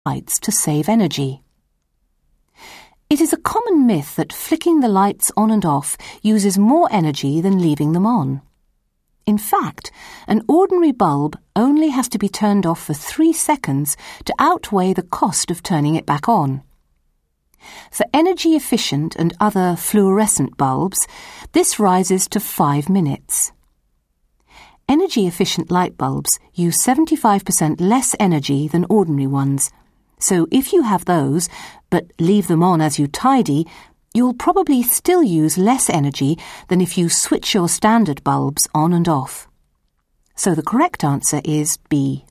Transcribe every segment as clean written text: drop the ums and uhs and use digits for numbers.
lights to save energy. It is a common myth that flicking the lights on and off uses more energy than leaving them on. In fact, an ordinary bulb only has to be turned off for 3 seconds to outweigh the cost of turning it back on. For energy-efficient and other fluorescent bulbs, this rises to 5 minutes. Energy-efficient light bulbs use 75% less energy than ordinary ones, so if you have those, but leave them on as you tidy, you'll probably still use less energy than if you switch your standard bulbs on and off. So the correct answer is B.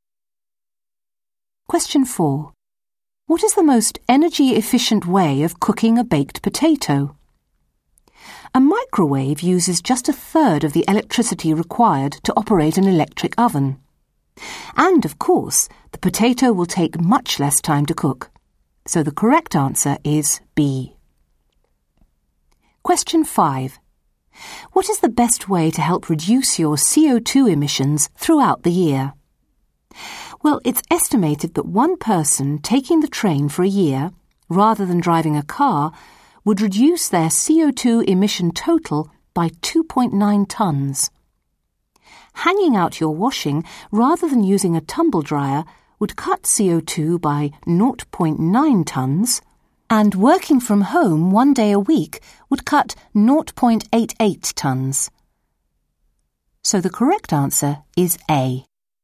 Question 4. What is the most energy-efficient way of cooking a baked potato? A microwave uses just 1/3 of the electricity required to operate an electric oven. And, of course, the potato will take much less time to cook. So the correct answer is B. Question 5. What is the best way to help reduce your CO2 emissions throughout the year? Well, it's estimated that one person taking the train for a year, rather than driving a car, would reduce their CO2 emission total by 2.9 tons. Hanging out your washing rather than using a tumble dryer would cut CO2 by 0.9 tons, and working from home 1 day a week would cut 0.88 tons. So the correct answer is A.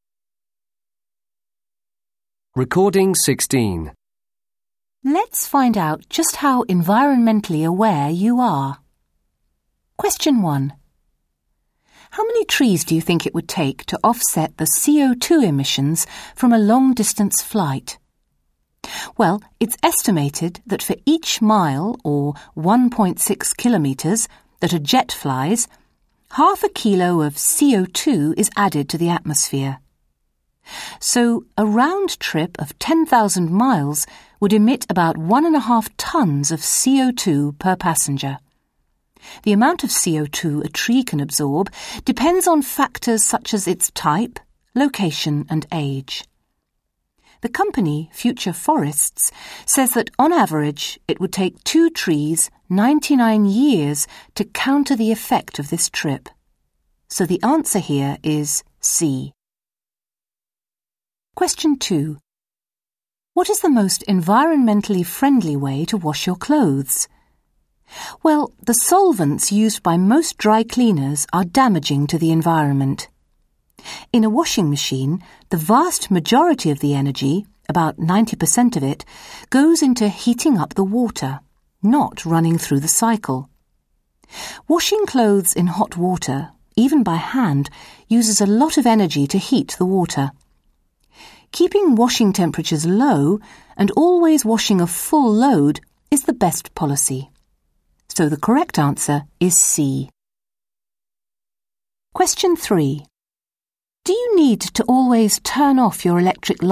Recording 16. Let's find out just how environmentally aware you are. Question 1. How many trees do you think it would take to offset the CO2 emissions from a long-distance flight? Well, it's estimated that for each mile, or 1.6 kilometres, that a jet flies, 1/2 kilo of CO2 is added to the atmosphere. So a round trip of 10,000 miles would emit about 1.5 tons of CO2 per passenger. The amount of CO2 a tree can absorb depends on factors such as its type, location and age. The company, Future Forests, says that on average it would take 2 trees 99 years to counter the effect of this trip. So the answer here is C. Question 2. What is the most environmentally friendly way to wash your clothes? Well, the solvents used by most dry cleaners are damaging to the environment. In a washing machine, the vast majority of the energy, about 90% of it, goes into heating up the water, not running through the cycle. Washing clothes in hot water, even by hand, uses a lot of energy to heat the water. Keeping washing temperatures low and always washing a full load is the best policy. So the correct answer is C. Question 3. Do you need to always turn off your electric light